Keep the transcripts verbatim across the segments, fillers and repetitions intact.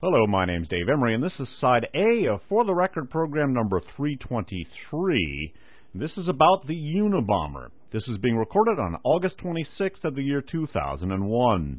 Hello, my name's Dave Emery, and this is Side A of For the Record program number three twenty-three. This is about the Unabomber. This is being recorded on August twenty-sixth of the year two thousand one.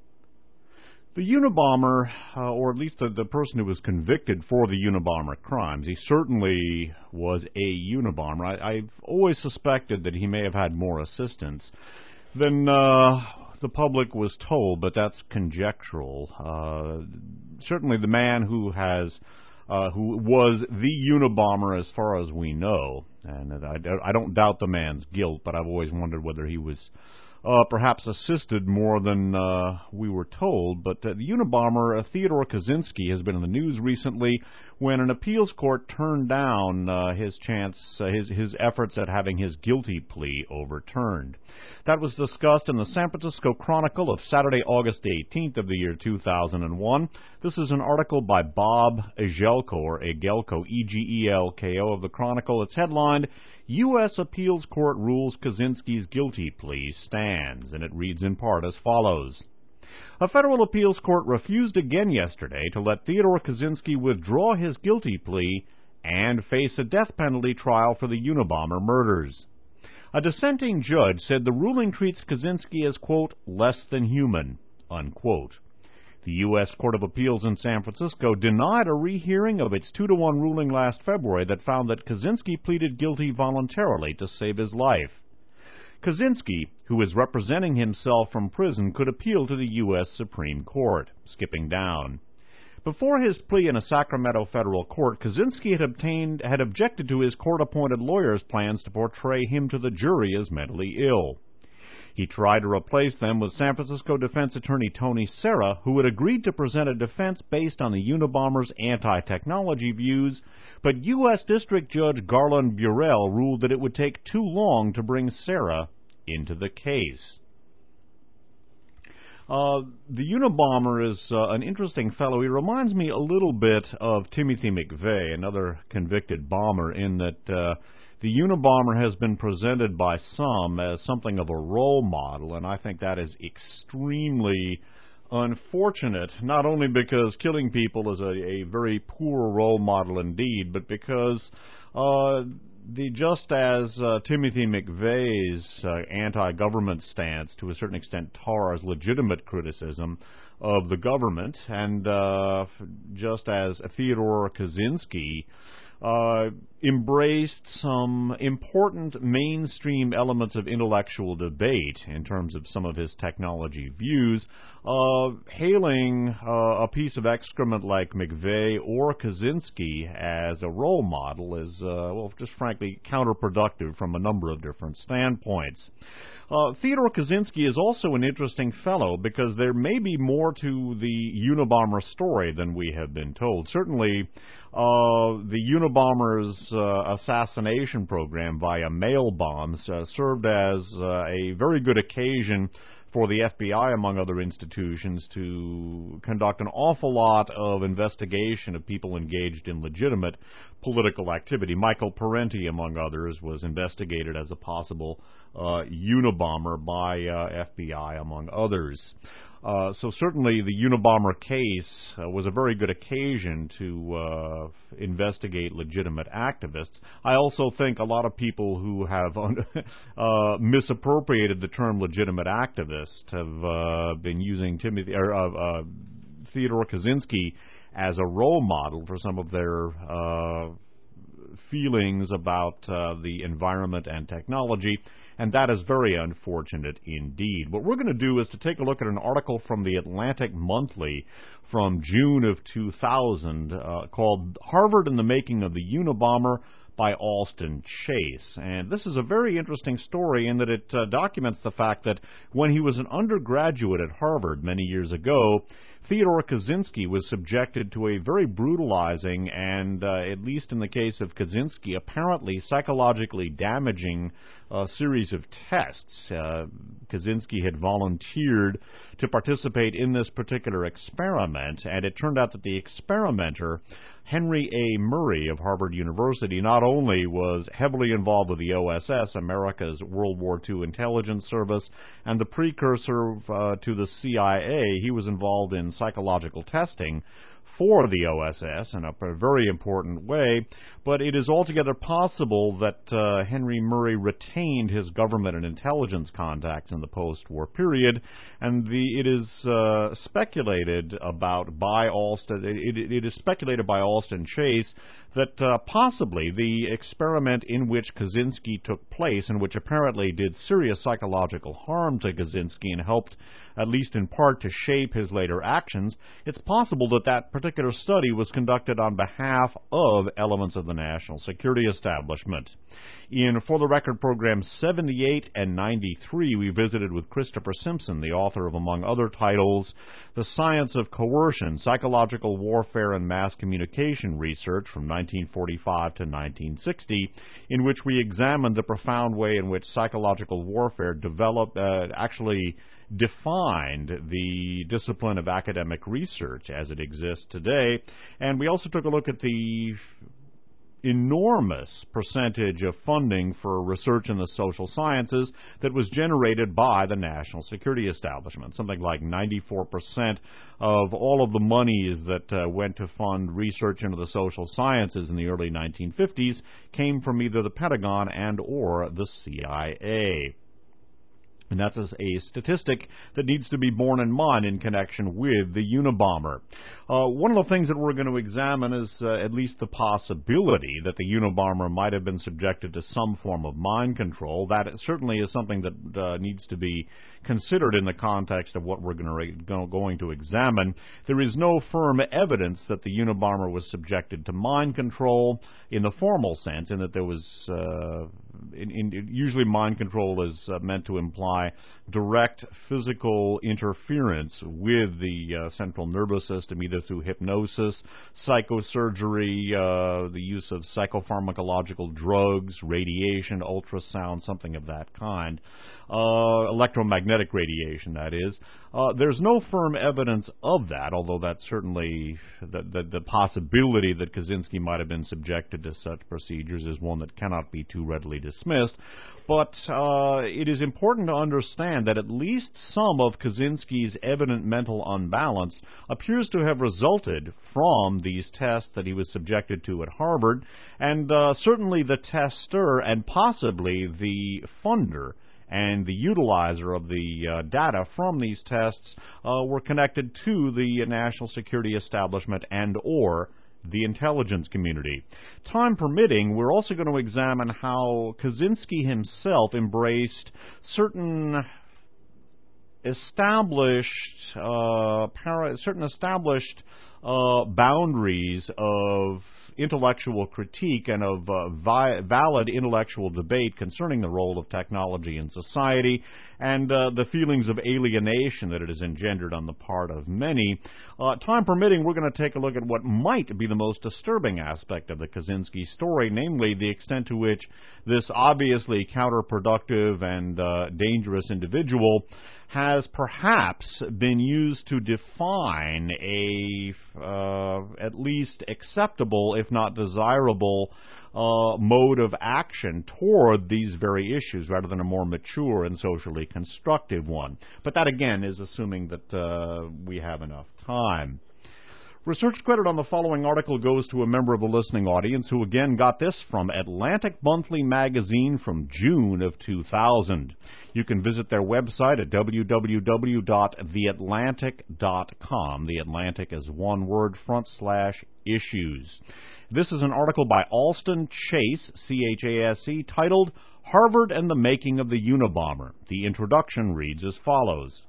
The Unabomber, uh, or at least the, the person who was convicted for the Unabomber crimes, he certainly was a Unabomber. I, I've always suspected that he may have had more assistance than uh, the public was told, but that's conjectural. Uh, certainly the man who has, uh, who was the Unabomber as far as we know, and I, I don't doubt the man's guilt, but I've always wondered whether he was Uh, perhaps assisted more than uh, we were told. But uh, the Unabomber, uh, Theodore Kaczynski, has been in the news recently when an appeals court turned down uh, his chance, uh, his his efforts at having his guilty plea overturned. That was discussed in the San Francisco Chronicle of Saturday, August eighteenth of the year two thousand one. This is an article by Bob Egelko, or Egelko, E G E L K O, of the Chronicle. It's headlined, U S Appeals Court Rules Kaczynski's Guilty Plea Stands, and it reads in part as follows. A federal appeals court refused again yesterday to let Theodore Kaczynski withdraw his guilty plea and face a death penalty trial for the Unabomber murders. A dissenting judge said the ruling treats Kaczynski as, quote, less than human, unquote. The U S Court of Appeals in San Francisco denied a rehearing of its two to one ruling last February that found that Kaczynski pleaded guilty voluntarily to save his life. Kaczynski, who is representing himself from prison, could appeal to the U S Supreme Court, skipping down. Before his plea in a Sacramento federal court, Kaczynski had obtained had objected to his court-appointed lawyer's plans to portray him to the jury as mentally ill. He tried to replace them with San Francisco defense attorney Tony Serra, who had agreed to present a defense based on the Unabomber's anti-technology views, but U S District Judge Garland Burrell ruled that it would take too long to bring Serra into the case. Uh, the Unabomber is uh, an interesting fellow. He reminds me a little bit of Timothy McVeigh, another convicted bomber, in that uh, the Unabomber has been presented by some as something of a role model, and I think that is extremely unfortunate, not only because killing people is a, a very poor role model indeed, but because uh, the just as uh, Timothy McVeigh's uh, anti-government stance to a certain extent tars legitimate criticism of the government, and uh, just as Theodore Kaczynski Uh, embraced some important mainstream elements of intellectual debate in terms of some of his technology views, uh, hailing uh, a piece of excrement like McVeigh or Kaczynski as a role model is, uh, well, just frankly counterproductive from a number of different standpoints. Uh, Theodore Kaczynski is also an interesting fellow because there may be more to the Unabomber story than we have been told. Certainly, uh, the Unabomber's uh, assassination program via mail bombs uh, served as uh, a very good occasion for the F B I, among other institutions, to conduct an awful lot of investigation of people engaged in legitimate political activity. Michael Parenti, among others, was investigated as a possible uh, Unabomber by uh, F B I, among others. Uh, so certainly the Unabomber case uh, was a very good occasion to uh, investigate legitimate activists. I also think a lot of people who have uh, misappropriated the term legitimate activist have uh, been using Timothy or uh, uh, Theodore Kaczynski as a role model for some of their uh, feelings about uh, the environment and technology, and that is very unfortunate indeed. What we're going to do is to take a look at an article from the Atlantic Monthly from June of two thousand uh, called Harvard in the Making of the Unabomber by Alston Chase. And this is a very interesting story in that it uh, documents the fact that when he was an undergraduate at Harvard many years ago, Theodore Kaczynski was subjected to a very brutalizing and, uh, at least in the case of Kaczynski, apparently psychologically damaging uh, series of tests. Uh, Kaczynski had volunteered to participate in this particular experiment, and it turned out that the experimenter, Henry A. Murray of Harvard University, not only was heavily involved with the O S S, America's World War Two intelligence service, and the precursor uh, to the C I A, he was involved in psychological testing for the O S S in a, a very important way, but it is altogether possible that uh, Henry Murray retained his government and intelligence contacts in the post-war period, and the, it is uh, speculated about by Alston, it, it, it is speculated by Alston Chase that uh, possibly the experiment in which Kaczynski took place, and which apparently did serious psychological harm to Kaczynski and helped, at least in part, to shape his later actions, it's possible that that particular study was conducted on behalf of elements of the national security establishment. In For the Record programs seventy-eight and ninety-three, we visited with Christopher Simpson, the author of, among other titles, The Science of Coercion, Psychological Warfare and Mass Communication Research from nineteen forty-five to nineteen sixty, in which we examined the profound way in which psychological warfare developed, uh, actually defined the discipline of academic research as it exists today. And we also took a look at the enormous percentage of funding for research in the social sciences that was generated by the national security establishment. Something like ninety-four percent of all of the monies that uh, went to fund research into the social sciences in the early nineteen fifties came from either the Pentagon and or the C I A. And that's a statistic that needs to be borne in mind in connection with the Unabomber. Uh, one of the things that we're going to examine is uh, at least the possibility that the Unabomber might have been subjected to some form of mind control. That certainly is something that uh, needs to be considered in the context of what we're going to, going to examine. There is no firm evidence that the Unabomber was subjected to mind control in the formal sense, in that there was uh, in, in, usually mind control is uh, meant to imply direct physical interference with the uh, central nervous system, either through hypnosis, psychosurgery, uh, the use of psychopharmacological drugs, radiation, ultrasound, something of that kind. Uh, electromagnetic radiation, that is. Uh, there's no firm evidence of that, although that's certainly the, the, the possibility that Kaczynski might have been subjected to such procedures is one that cannot be too readily dismissed. But uh, it is important to understand that at least some of Kaczynski's evident mental unbalance appears to have resulted from these tests that he was subjected to at Harvard, and uh, certainly the tester and possibly the funder and the utilizer of the uh, data from these tests uh, were connected to the national security establishment and or the intelligence community. Time permitting, we're also going to examine how Kaczynski himself embraced certain established uh, para, certain established uh, boundaries of intellectual critique and of uh, vi- valid intellectual debate concerning the role of technology in society and uh, the feelings of alienation that it has engendered on the part of many. Uh, time permitting, we're going to take a look at what might be the most disturbing aspect of the Kaczynski story, namely the extent to which this obviously counterproductive and uh, dangerous individual has perhaps been used to define a uh, at least acceptable, if not desirable, uh, mode of action toward these very issues rather than a more mature and socially constructive one. But that, again, is assuming that uh, we have enough time. Research credit on the following article goes to a member of the listening audience who again got this from Atlantic Monthly Magazine from June of two thousand. You can visit their website at w w w dot the atlantic dot com. The Atlantic is one word, front slash issues. This is an article by Alston Chase, C H A S E, titled Harvard and the Making of the Unabomber. The introduction reads as follows.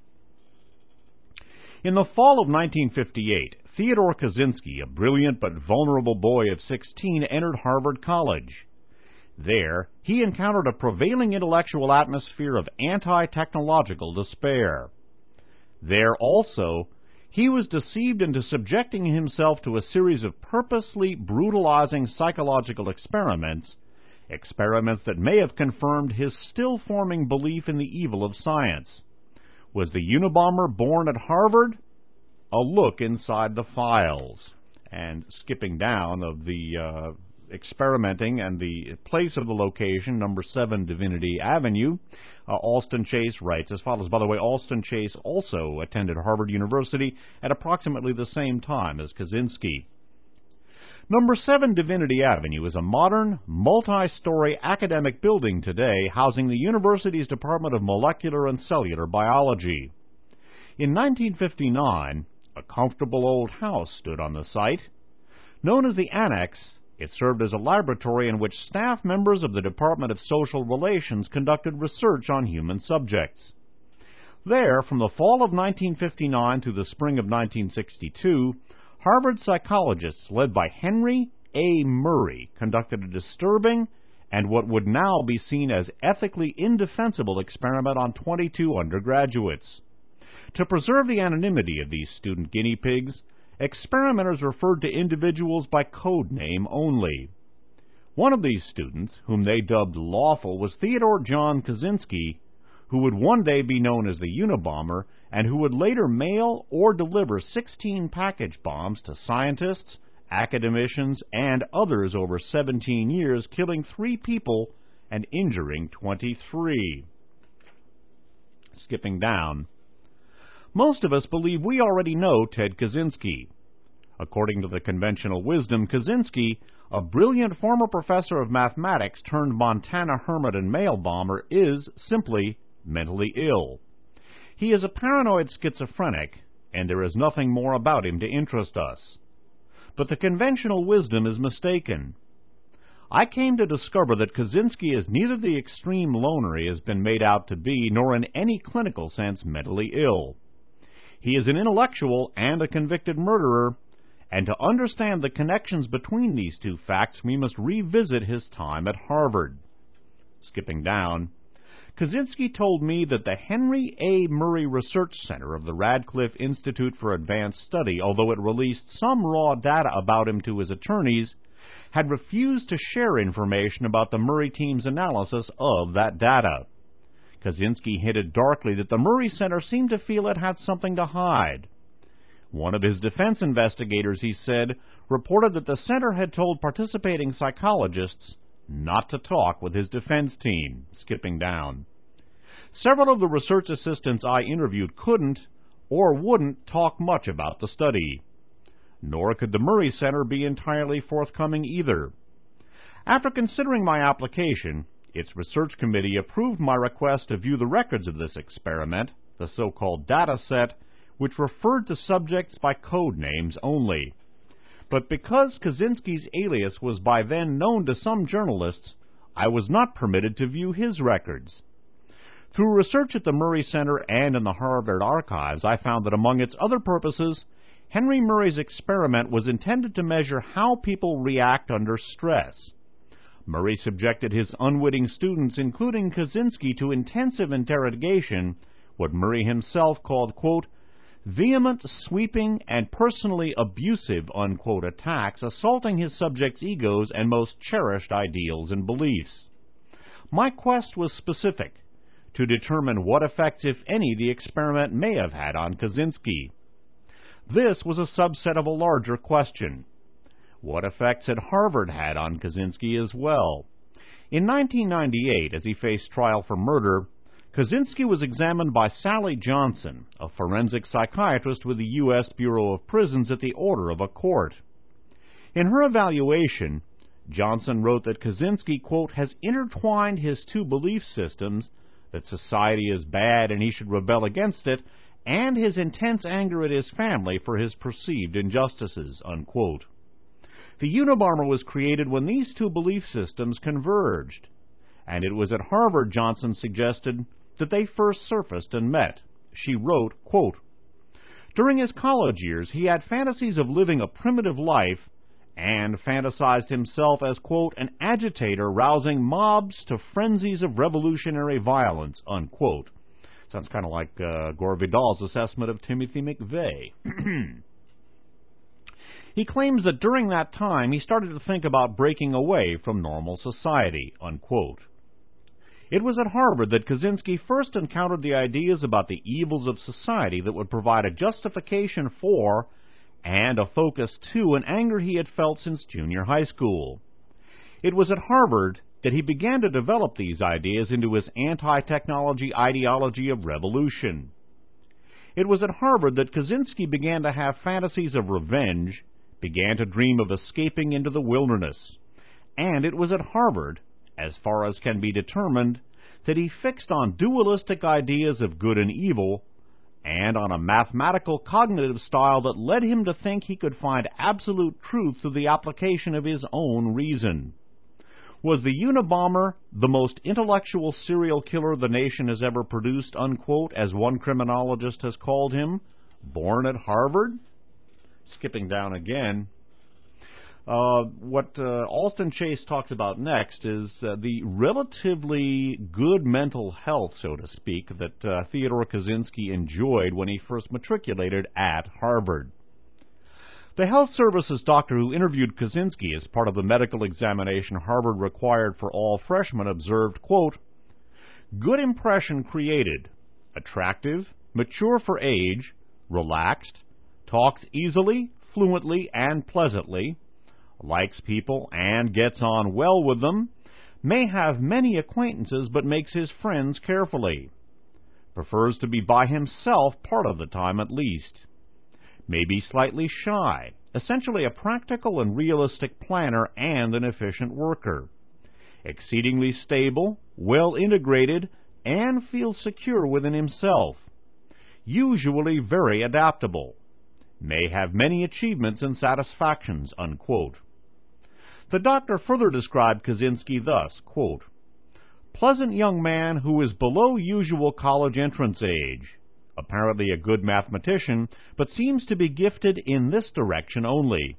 In the fall of nineteen fifty-eight, Theodore Kaczynski, a brilliant but vulnerable boy of sixteen, entered Harvard College. There, he encountered a prevailing intellectual atmosphere of anti-technological despair. There also, he was deceived into subjecting himself to a series of purposely brutalizing psychological experiments, experiments that may have confirmed his still-forming belief in the evil of science. Was the Unabomber born at Harvard? A look inside the files. And skipping down of the uh, experimenting, and the place of the location, number seven Divinity Avenue. Uh, Alston Chase writes as follows. By the way, Alston Chase also attended Harvard University at approximately the same time as Kaczynski. Number seven Divinity Avenue is a modern, multi-story academic building today housing the university's Department of Molecular and Cellular Biology. In nineteen fifty-nine, a comfortable old house stood on the site. Known as the Annex, it served as a laboratory in which staff members of the Department of Social Relations conducted research on human subjects. There, from the fall of nineteen fifty-nine to the spring of nineteen sixty-two, Harvard psychologists led by Henry A. Murray conducted a disturbing and what would now be seen as ethically indefensible experiment on twenty-two undergraduates. To preserve the anonymity of these student guinea pigs, experimenters referred to individuals by code name only. One of these students, whom they dubbed Lawful, was Theodore John Kaczynski, who would one day be known as the Unabomber, and who would later mail or deliver sixteen package bombs to scientists, academicians, and others over seventeen years, killing three people and injuring twenty-three. Skipping down. Most of us believe we already know Ted Kaczynski. According to the conventional wisdom, Kaczynski, a brilliant former professor of mathematics turned Montana hermit and mail bomber, is simply mentally ill. He is a paranoid schizophrenic, and there is nothing more about him to interest us. But the conventional wisdom is mistaken. I came to discover that Kaczynski is neither the extreme loner he has been made out to be, nor in any clinical sense mentally ill. He is an intellectual and a convicted murderer, and to understand the connections between these two facts, we must revisit his time at Harvard. Skipping down. Kaczynski told me that the Henry A. Murray Research Center of the Radcliffe Institute for Advanced Study, although it released some raw data about him to his attorneys, had refused to share information about the Murray team's analysis of that data. Kaczynski hinted darkly that the Murray Center seemed to feel it had something to hide. One of his defense investigators, he said, reported that the center had told participating psychologists not to talk with his defense team. Skipping down. Several of the research assistants I interviewed couldn't or wouldn't talk much about the study. Nor could the Murray Center be entirely forthcoming either. After considering my application, its research committee approved my request to view the records of this experiment, the so-called data set, which referred to subjects by code names only. But because Kaczynski's alias was by then known to some journalists, I was not permitted to view his records. Through research at the Murray Center and in the Harvard archives, I found that among its other purposes, Henry Murray's experiment was intended to measure how people react under stress. Murray subjected his unwitting students, including Kaczynski, to intensive interrogation, what Murray himself called, quote, vehement, sweeping, and personally abusive, unquote, attacks, assaulting his subjects' egos and most cherished ideals and beliefs. My quest was specific, to determine what effects, if any, the experiment may have had on Kaczynski. This was a subset of a larger question. What effects had Harvard had on Kaczynski as well? In nineteen ninety-eight, as he faced trial for murder, Kaczynski was examined by Sally Johnson, a forensic psychiatrist with the U S Bureau of Prisons, at the order of a court. In her evaluation, Johnson wrote that Kaczynski, quote, has intertwined his two belief systems, that society is bad and he should rebel against it, and his intense anger at his family for his perceived injustices, unquote. The Unabomber was created when these two belief systems converged, and it was at Harvard, Johnson suggested, that they first surfaced and met. She wrote, quote, during his college years, he had fantasies of living a primitive life and fantasized himself as, quote, an agitator rousing mobs to frenzies of revolutionary violence, unquote. Sounds kind of like uh, Gore Vidal's assessment of Timothy McVeigh. He claims that during that time he started to think about breaking away from normal society, unquote. It was at Harvard that Kaczynski first encountered the ideas about the evils of society that would provide a justification for and a focus to an anger he had felt since junior high school. It was at Harvard that he began to develop these ideas into his anti-technology ideology of revolution. It was at Harvard that Kaczynski began to have fantasies of revenge, began to dream of escaping into the wilderness. And it was at Harvard, as far as can be determined, that he fixed on dualistic ideas of good and evil, and on a mathematical cognitive style that led him to think he could find absolute truth through the application of his own reason. Was the Unabomber the most intellectual serial killer the nation has ever produced, unquote, as one criminologist has called him, born at Harvard? Skipping down again. Uh, what uh, Alston Chase talks about next is uh, the relatively good mental health, so to speak, that uh, Theodore Kaczynski enjoyed when he first matriculated at Harvard. The health services doctor who interviewed Kaczynski as part of the medical examination Harvard required for all freshmen observed, quote, "Good impression created, attractive, mature for age, relaxed, talks easily, fluently, and pleasantly, likes people and gets on well with them, may have many acquaintances but makes his friends carefully, prefers to be by himself part of the time at least, may be slightly shy, essentially a practical and realistic planner and an efficient worker, exceedingly stable, well integrated, and feels secure within himself, usually very adaptable, may have many achievements and satisfactions," unquote. The doctor further described Kaczynski thus, quote, "Pleasant young man who is below usual college entrance age, apparently a good mathematician, but seems to be gifted in this direction only.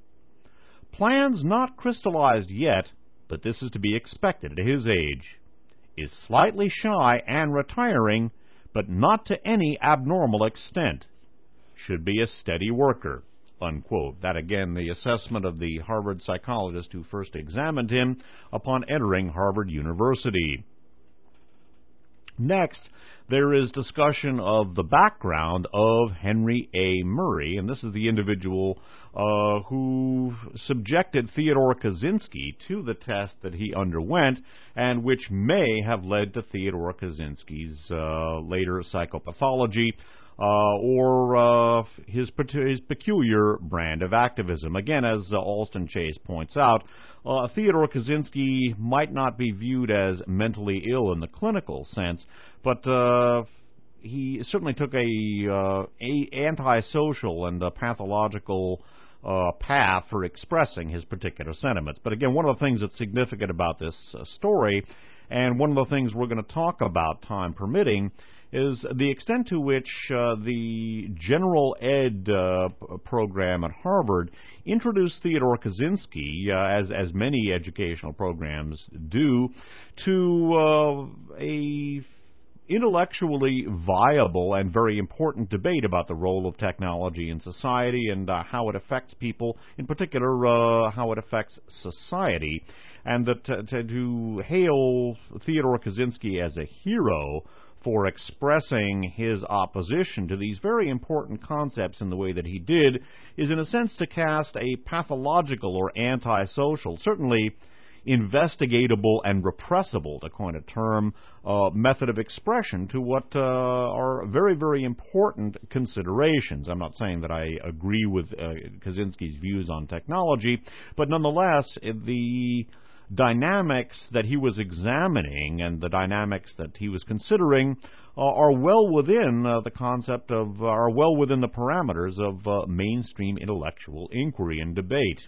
Plans not crystallized yet, but this is to be expected at his age. Is slightly shy and retiring, but not to any abnormal extent. Should be a steady worker," unquote. That again, the assessment of the Harvard psychologist who first examined him upon entering Harvard University. Next, there is discussion of the background of Henry A. Murray, and this is the individual uh, who subjected Theodore Kaczynski to the test that he underwent, and which may have led to Theodore Kaczynski's uh, later psychopathology, Uh, or uh, his, his peculiar brand of activism. Again, as uh, Alston Chase points out, uh, Theodore Kaczynski might not be viewed as mentally ill in the clinical sense, but uh, he certainly took a, uh, a antisocial and a pathological uh, path for expressing his particular sentiments. But again, one of the things that's significant about this uh, story, and one of the things we're going to talk about, time permitting, is the extent to which uh, the general ed uh, program at Harvard introduced Theodore Kaczynski, uh, as as many educational programs do, to uh, a intellectually viable and very important debate about the role of technology in society and uh, how it affects people, in particular uh, how it affects society, and that uh, to, to hail Theodore Kaczynski as a hero for expressing his opposition to these very important concepts in the way that he did is, in a sense, to cast a pathological or antisocial, certainly investigatable and repressible, to coin a term, uh, method of expression to what uh, are very, very important considerations. I'm not saying that I agree with uh, Kaczynski's views on technology, but nonetheless, the dynamics that he was examining and the dynamics that he was considering uh, are well within uh, the concept of, uh, are well within the parameters of uh, mainstream intellectual inquiry and debate.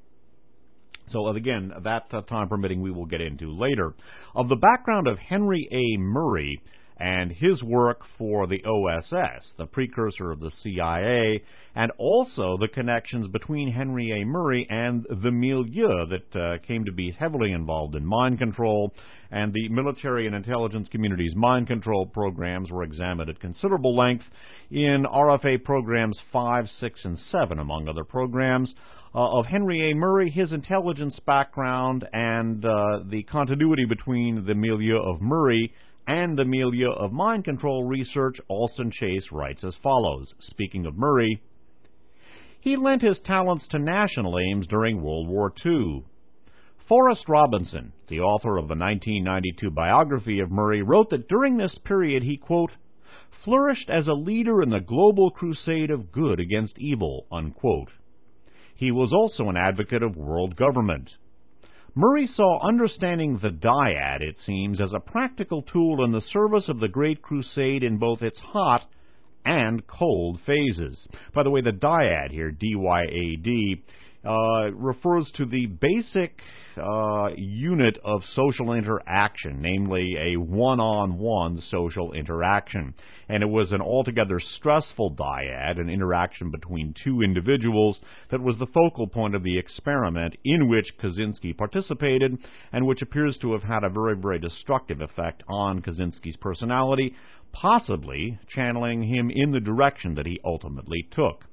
So again, that uh, time permitting, we will get into later. Of the background of Henry A. Murray and his work for the O S S, the precursor of the C I A, and also the connections between Henry A. Murray and the milieu that uh, came to be heavily involved in mind control, and the military and intelligence community's mind control programs were examined at considerable length in R F A programs five, six, and seven, among other programs. Uh, of Henry A. Murray, his intelligence background, and uh, the continuity between the milieu of Murray and the milieu of mind control research, Alston Chase writes as follows, speaking of Murray: "He lent his talents to national aims during World War Two. Forrest Robinson, the author of the nineteen ninety-two biography of Murray, wrote that during this period he, quote, flourished as a leader in the global crusade of good against evil, unquote. He was also an advocate of world government. Murray saw understanding the dyad, it seems, as a practical tool in the service of the Great Crusade in both its hot and cold phases. By the way, the dyad here, D Y A D, uh, refers to the basic uh, unit of social interaction, namely a one-on-one social interaction. And it was an altogether stressful dyad, an interaction between two individuals, that was the focal point of the experiment in which Kaczynski participated, and which appears to have had a very, very destructive effect on Kaczynski's personality, possibly channeling him in the direction that he ultimately took.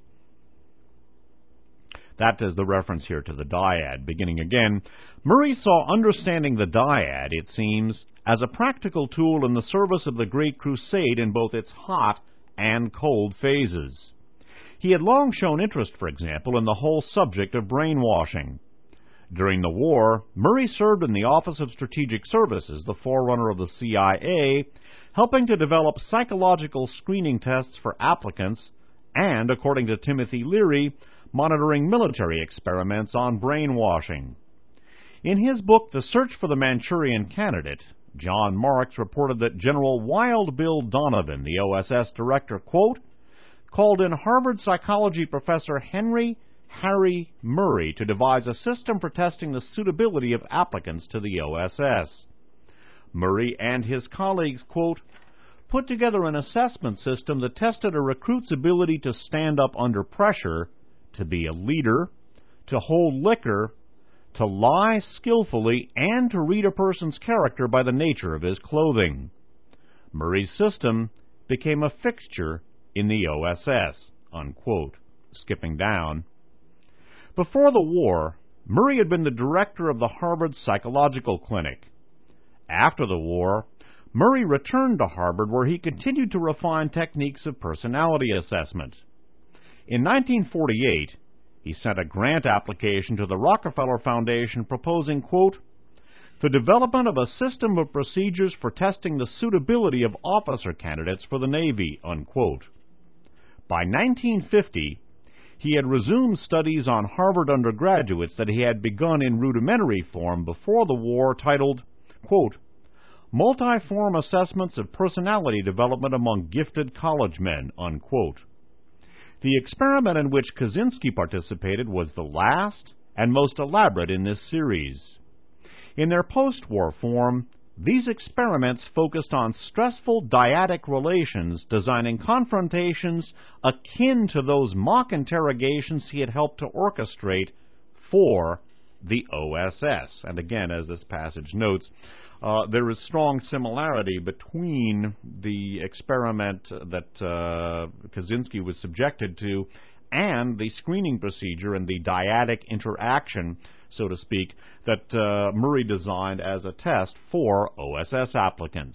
That is the reference here to the dyad. Beginning again, Murray saw understanding the dyad, it seems, as a practical tool in the service of the Great Crusade in both its hot and cold phases. He had long shown interest, for example, in the whole subject of brainwashing. During the war, Murray served in the Office of Strategic Services, the forerunner of the C I A, helping to develop psychological screening tests for applicants and, according to Timothy Leary, monitoring military experiments on brainwashing. In his book, The Search for the Manchurian Candidate, John Marks reported that General Wild Bill Donovan, the O S S director, quote, called in Harvard psychology professor Henry Harry Murray to devise a system for testing the suitability of applicants to the O S S. Murray and his colleagues, quote, put together an assessment system that tested a recruit's ability to stand up under pressure, to be a leader, to hold liquor, to lie skillfully, and to read a person's character by the nature of his clothing. Murray's system became a fixture in the O S S, unquote. Skipping down. Before the war, Murray had been the director of the Harvard Psychological Clinic. After the war, Murray returned to Harvard, where he continued to refine techniques of personality assessment. In nineteen forty-eight, he sent a grant application to the Rockefeller Foundation proposing, quote, the development of a system of procedures for testing the suitability of officer candidates for the Navy, unquote. By nineteen fifty, he had resumed studies on Harvard undergraduates that he had begun in rudimentary form before the war, titled, quote, Multiform Assessments of Personality Development Among Gifted College Men, unquote. The experiment in which Kaczynski participated was the last and most elaborate in this series. In their post-war form, these experiments focused on stressful dyadic relations, designing confrontations akin to those mock interrogations he had helped to orchestrate for the O S S. And again, as this passage notes, uh, there is strong similarity between the experiment that uh, Kaczynski was subjected to and the screening procedure and the dyadic interaction, so to speak, that uh, Murray designed as a test for O S S applicants.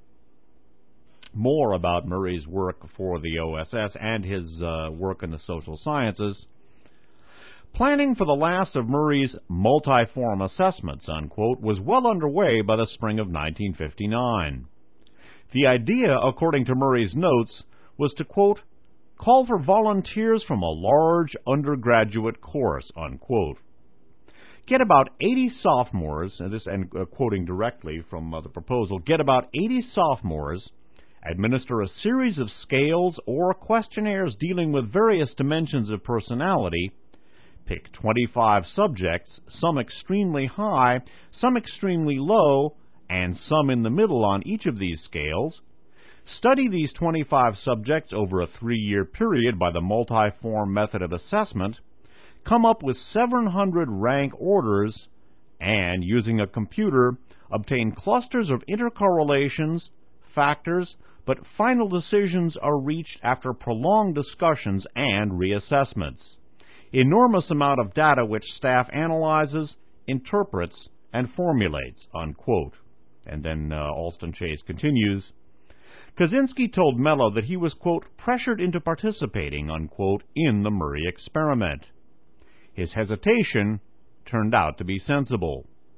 More about Murray's work for the O S S and his uh, work in the social sciences. Planning for the last of Murray's multiform assessments, unquote, was well underway by the spring of nineteen fifty-nine. The idea, according to Murray's notes, was to, quote, call for volunteers from a large undergraduate course, unquote. Get about eighty sophomores, and this and uh, quoting directly from uh, the proposal, get about eighty sophomores, administer a series of scales or questionnaires dealing with various dimensions of personality, pick twenty-five subjects, some extremely high, some extremely low, and some in the middle on each of these scales, study these twenty-five subjects over a three-year period by the multiform method of assessment, come up with seven hundred rank orders, and, using a computer, obtain clusters of intercorrelations, factors, but final decisions are reached after prolonged discussions and reassessments. Enormous amount of data which staff analyzes, interprets, and formulates, unquote. And then uh, Alston Chase continues, Kaczynski told Mello that he was, quote, pressured into participating, unquote, in the Murray experiment. His hesitation turned out to be sensible.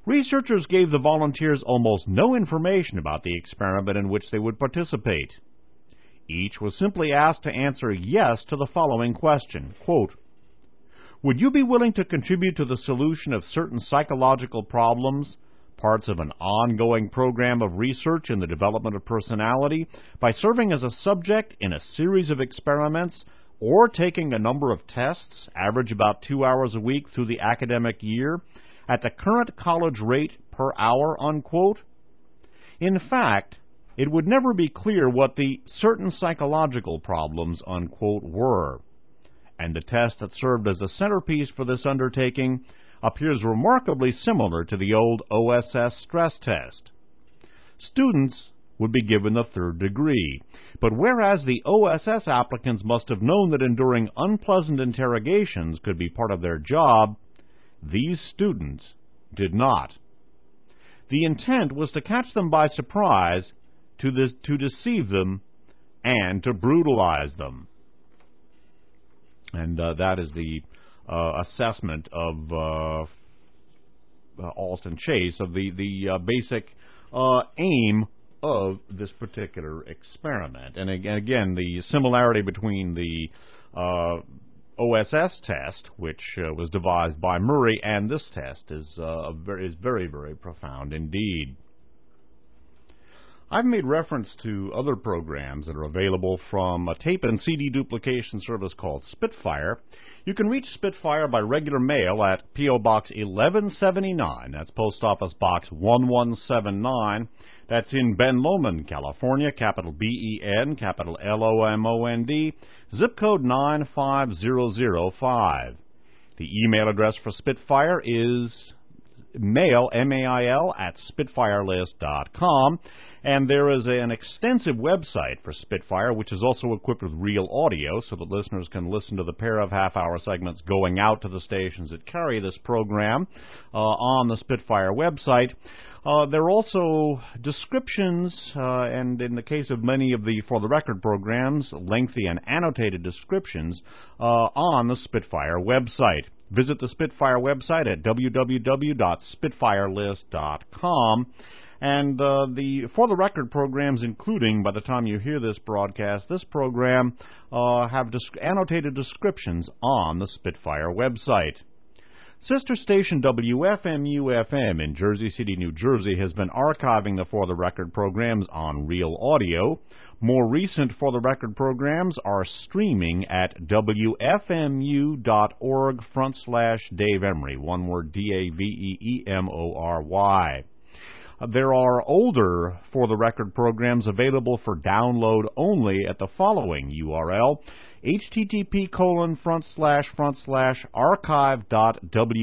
Researchers gave the volunteers almost no information about the experiment in which they would participate. Each was simply asked to answer yes to the following question, quote, "Would you be willing to contribute to the solution of certain psychological problems, parts of an ongoing program of research in the development of personality, by serving as a subject in a series of experiments or taking a number of tests, average about two hours a week through the academic year, at the current college rate per hour," unquote? In fact, it would never be clear what the certain psychological problems, unquote, were. And the test that served as a centerpiece for this undertaking appears remarkably similar to the old O S S stress test. Students would be given the third degree, but whereas the O S S applicants must have known that enduring unpleasant interrogations could be part of their job, these students did not. The intent was to catch them by surprise, to, this, to deceive them, and to brutalize them. And uh, that is the uh, assessment of uh, uh, Alston Chase, of the, the uh, basic uh, aim of this particular experiment. And again, again the similarity between the uh, O S S test, which uh, was devised by Murray, and this test is, uh, very, is very, very profound indeed. I've made reference to other programs that are available from a tape and C D duplication service called Spitfire. You can reach Spitfire by regular mail at P O Box eleven seventy-nine. That's Post Office Box one one seven nine. That's in Ben Lomond, California, capital B E N, capital L O M O N D, zip code nine five zero zero five. The email address for Spitfire is mail, M A I L, at spitfirelist dot com, and there is an extensive website for Spitfire, which is also equipped with real audio, so that listeners can listen to the pair of half-hour segments going out to the stations that carry this program uh, on the Spitfire website. Uh, there are also descriptions, uh, and in the case of many of the For the Record programs, lengthy and annotated descriptions uh, on the Spitfire website. Visit the Spitfire website at w w w dot spitfirelist dot com. And uh, the For the Record programs, including, by the time you hear this broadcast, this program, uh, have disc- annotated descriptions on the Spitfire website. Sister station W F M U F M in Jersey City, New Jersey, has been archiving the For the Record programs on Real Audio. More recent For the Record programs are streaming at w f m u dot org front slash Dave Emory, one word, D A V E E M O R Y. There are older For the Record programs available for download only at the following U R L, http colon front slash front slash archive dot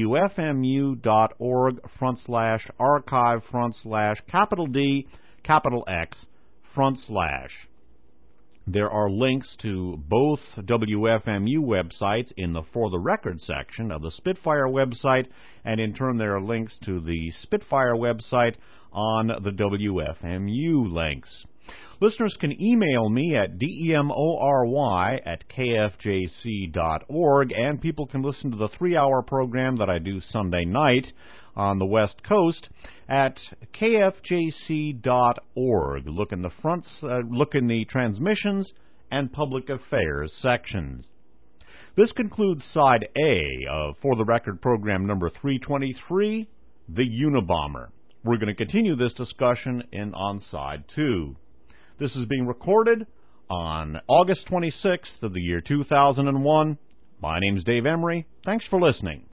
wfmu dot org front slash archive front slash capital D capital X front slash. There are links to both W F M U websites in the For the Record section of the Spitfire website, and in turn there are links to the Spitfire website on the W F M U links. Listeners can email me at demory at k f j c dot org, and people can listen to the three-hour program that I do Sunday night on the West Coast at k f j c dot org. Look in the front, uh, look in the transmissions and public affairs sections. This concludes Side A of For the Record program number three twenty-three, The Unabomber. We're going to continue this discussion in on Side two. This is being recorded on August twenty-sixth of the year two thousand one. My name's Dave Emory. Thanks for listening.